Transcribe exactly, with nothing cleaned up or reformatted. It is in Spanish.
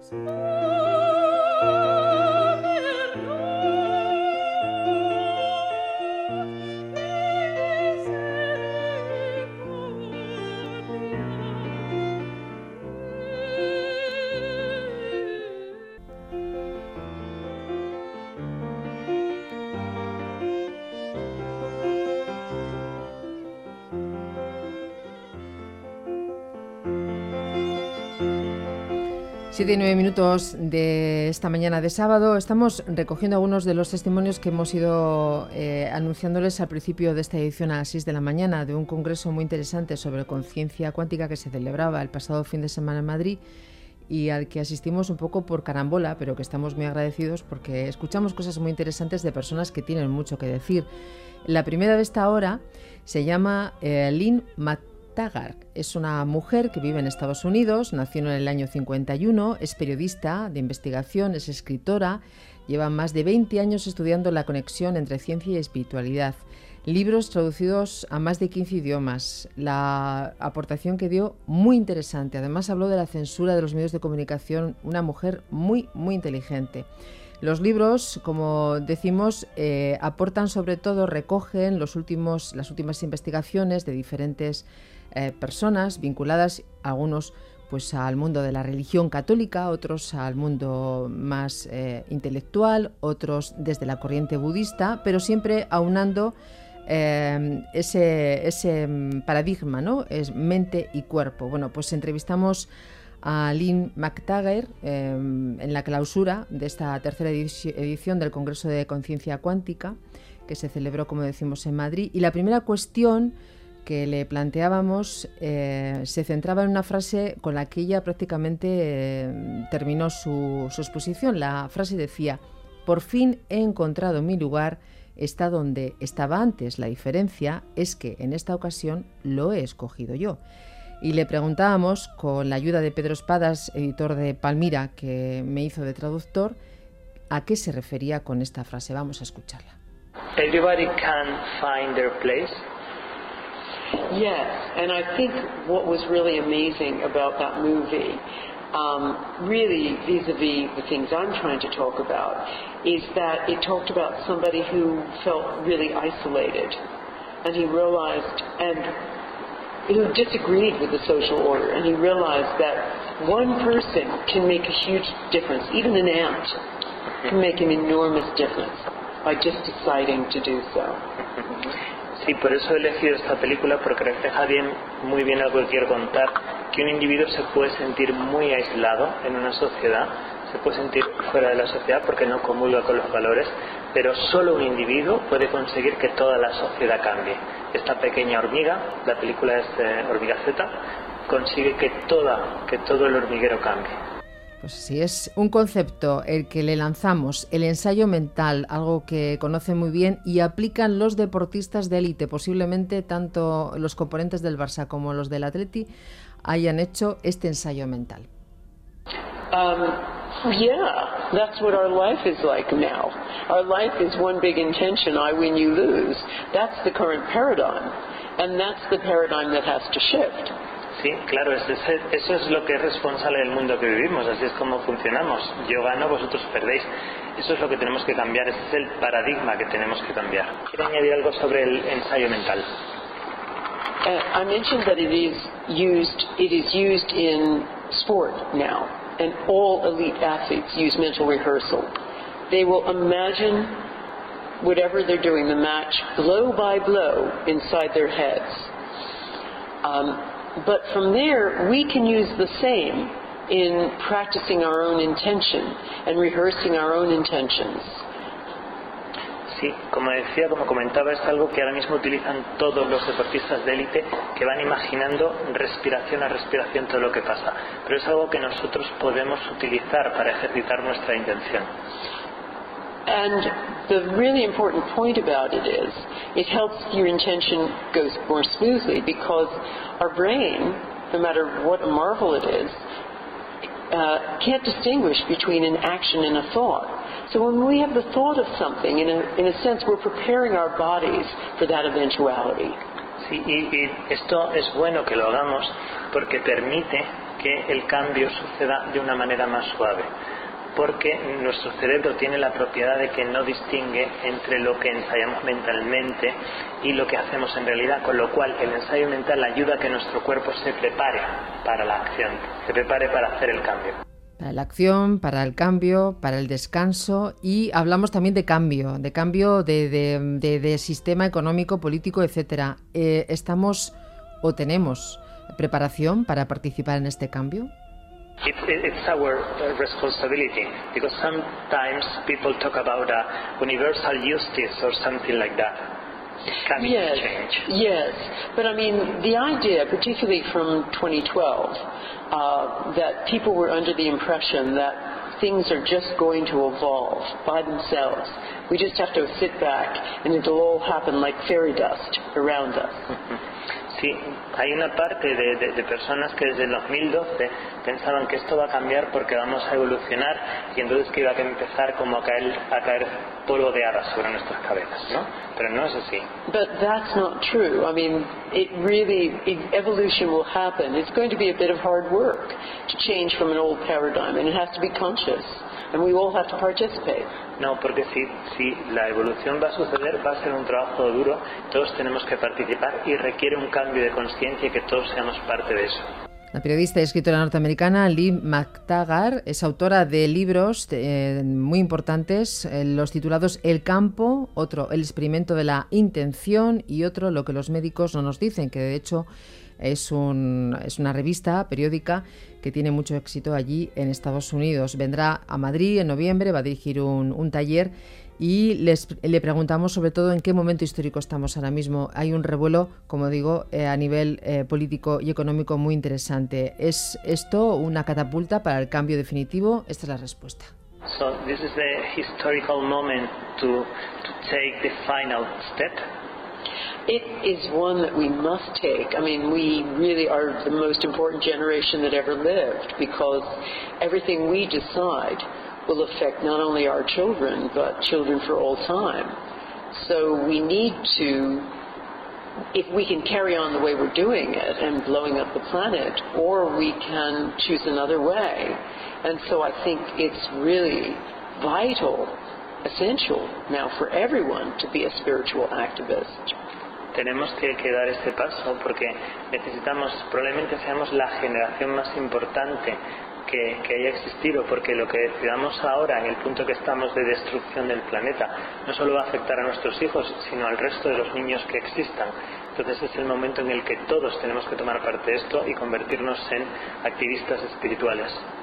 Siete y nueve minutos de esta mañana de sábado. Estamos recogiendo algunos de los testimonios que hemos ido eh, anunciándoles al principio de esta edición a las seis de la mañana de un congreso muy interesante sobre conciencia cuántica que se celebraba el pasado fin de semana en Madrid y al que asistimos un poco por carambola, pero que estamos muy agradecidos porque escuchamos cosas muy interesantes de personas que tienen mucho que decir. La primera de esta hora se llama eh, Lynn McTaggart. Es una mujer que vive en Estados Unidos, nació en el año cincuenta y uno, es periodista de investigación, es escritora, lleva más de veinte años estudiando la conexión entre ciencia y espiritualidad, libros traducidos a más de quince idiomas, la aportación que dio muy interesante, además habló de la censura de los medios de comunicación, una mujer muy, muy inteligente. Los libros, como decimos, eh, aportan sobre todo, recogen los últimos, las últimas investigaciones de diferentes eh, personas vinculadas, algunos pues al mundo de la religión católica, otros al mundo más eh, intelectual, otros desde la corriente budista, pero siempre aunando eh, ese, ese paradigma, ¿no? Es mente y cuerpo. Bueno, pues entrevistamos a Lynn McTaggart eh, en la clausura de esta tercera edición del Congreso de Conciencia Cuántica que se celebró, como decimos, en Madrid. Y la primera cuestión que le planteábamos eh, se centraba en una frase con la que ella prácticamente eh, terminó su, su exposición. La frase decía: por fin he encontrado mi lugar, está donde estaba antes. La diferencia es que en esta ocasión lo he escogido yo. Y le preguntábamos, con la ayuda de Pedro Espadas, editor de Palmira, que me hizo de traductor, a qué se refería con esta frase. Vamos a escucharla. Everybody can find their place. Yes, and I think what was really amazing about that movie, um, really vis-a-vis the things I'm trying to talk about, is that it talked about somebody who felt really isolated, and he realized, and who disagreed with the social order, and he realized that one person can make a huge difference. Even an ant can make an enormous difference by just deciding to do so. Sí, por eso he elegido esta película, porque refleja bien, muy bien algo que quiero contar, que un individuo se puede sentir muy aislado en una sociedad, se puede sentir fuera de la sociedad porque no comulga con los valores, pero solo un individuo puede conseguir que toda la sociedad cambie. Esta pequeña hormiga, la película es eh, Hormiga Z, consigue que, toda, que todo el hormiguero cambie. Pues sí, es un concepto el que le lanzamos, el ensayo mental, algo que conocen muy bien y aplican los deportistas de élite. Posiblemente tanto los componentes del Barça como los del Atleti hayan hecho este ensayo mental. Um, yeah, that's what our life is like now. Our life is one big intention, I win, you lose. That's the current paradigm, and that's the paradigm that has to shift. Sí, claro, eso es, eso es lo que es responsable del mundo que vivimos, así es como funcionamos. Yo gano, vosotros perdéis. Eso es lo que tenemos que cambiar, ese es el paradigma que tenemos que cambiar. Quiero añadir algo sobre el ensayo mental. Uh, I mentioned that it is used, it is used in sport now, and all elite athletes use mental rehearsal. They will imagine whatever they're doing, the match, blow by blow inside their heads. Um, But from there, we can use the same in practicing our own intention and rehearsing our own intentions. Sí, como decía, como comentaba, es algo que ahora mismo utilizan todos los deportistas de élite, que van imaginando respiración a respiración todo lo que pasa. Pero es algo que nosotros podemos utilizar para ejercitar nuestra intención. And the really important point about it is, it helps your intention go more smoothly, because our brain, no matter what a marvel it is, uh, can't distinguish between an action and a thought. So when we have the thought of something, in a, in a sense, we're preparing our bodies for that eventuality. Sí, y, y esto es bueno que lo hagamos porque permite que el cambio suceda de una manera más suave, porque nuestro cerebro tiene la propiedad de que no distingue entre lo que ensayamos mentalmente y lo que hacemos en realidad, con lo cual el ensayo mental ayuda a que nuestro cuerpo se prepare para la acción, se prepare para hacer el cambio. Para la acción, para el cambio, para el descanso, y hablamos también de cambio, de cambio de, de, de, de sistema económico, político, etcétera. Eh, ¿Estamos o tenemos preparación para participar en este cambio? It's, it's our responsibility, because sometimes people talk about a universal justice or something like that. Coming yes, to change. Yes, but I mean, the idea, particularly from twenty twelve, uh, that people were under the impression that things are just going to evolve by themselves. We just have to sit back and it'll all happen like fairy dust around us. Sí, hay una parte de, de, de personas que desde el dos mil doce pensaban que esto va a cambiar porque vamos a evolucionar y entonces que iba a empezar como a caer, a caer polvo de hadas sobre nuestras cabezas, ¿no? Pero no es así. But that's not true. I mean, it really, evolution will happen. It's going to be a bit of hard work to change from an old paradigm, and it has to be conscious, and we all have to participate. No, porque si, si la evolución va a suceder, va a ser un trabajo duro, todos tenemos que participar y requiere un cambio de conciencia y que todos seamos parte de eso. La periodista y escritora norteamericana Lee McTaggart es autora de libros eh, muy importantes, eh, los titulados El campo, otro El experimento de la intención y otro Lo que los médicos no nos dicen, que de hecho es, un, es una revista periódica que tiene mucho éxito allí en Estados Unidos. Vendrá a Madrid en noviembre, va a dirigir un, un taller y les, le preguntamos sobre todo en qué momento histórico estamos ahora mismo. Hay un revuelo, como digo, eh, a nivel eh, político y económico muy interesante. ¿Es esto una catapulta para el cambio definitivo? Esta es la respuesta. So this is the historical moment to, to take the final step. It is one that we must take. I mean, we really are the most important generation that ever lived, because everything we decide will affect not only our children, but children for all time. So we need to, if we can carry on the way we're doing it and blowing up the planet, or we can choose another way. And so I think it's really vital, essential now for everyone to be a spiritual activist. Tenemos que, que dar este paso porque necesitamos, probablemente seamos la generación más importante que, que haya existido, porque lo que decidamos ahora en el punto que estamos de destrucción del planeta no solo va a afectar a nuestros hijos, sino al resto de los niños que existan. Entonces es el momento en el que todos tenemos que tomar parte de esto y convertirnos en activistas espirituales.